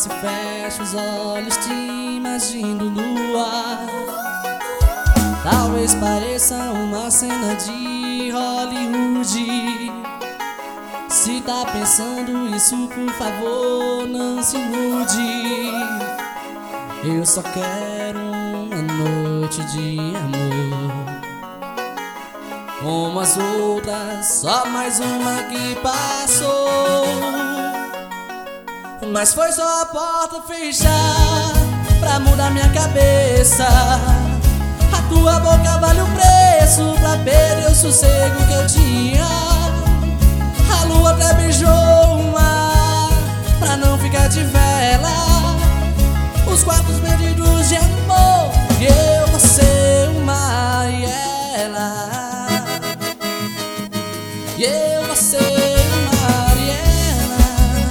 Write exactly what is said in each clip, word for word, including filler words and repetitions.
se fecho os olhos te imagino no ar. Talvez pareça uma cena de Hollywood. Se tá pensando isso, por favor, não se ilude. Eu só quero uma noite de amor, como as outras, só mais uma que passou. Mas foi só a porta fechar pra mudar minha cabeça. A tua boca vale o preço pra perder o sossego que eu tinha. A lua até beijou o mar pra não ficar de vela. Os quartos perdidos de amor, eu, você, o mar e ela. E eu, você, o mar e ela.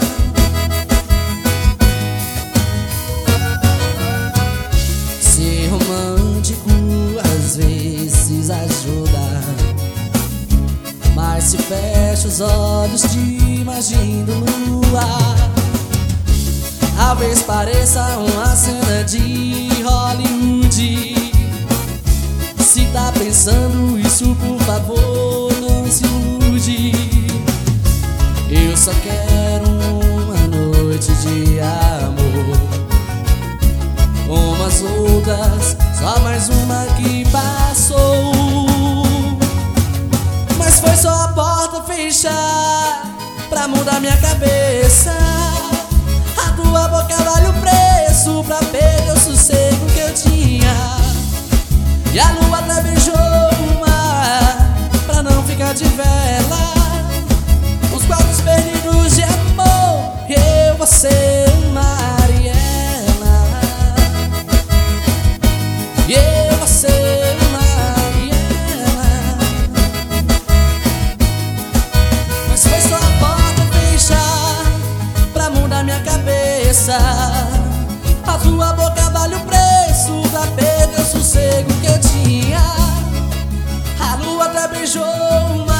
Ser romântico às vezes ajuda, mas se fecha os olhos te imagino no ar. Talvez pareça uma cena de Hollywood. Se tá pensando isso, por favor, não se ilude. Eu só quero uma noite de amor, como as outras, só mais uma que passou. Mas foi só a porta fechar pra mudar minha cabeça. A tua boca vale o preço pra perder o sossego que eu tinha. E a lua até beijou o mar pra não ficar de vela. Os quartos perdidos de amor, eu, você, o mar e ela. E eu, você, o mar e ela. Mas foi só a porta fechar pra mudar minha cabeça. A tua boca vale o preço pra perder o sossego que eu tinha. A lua até beijou o mar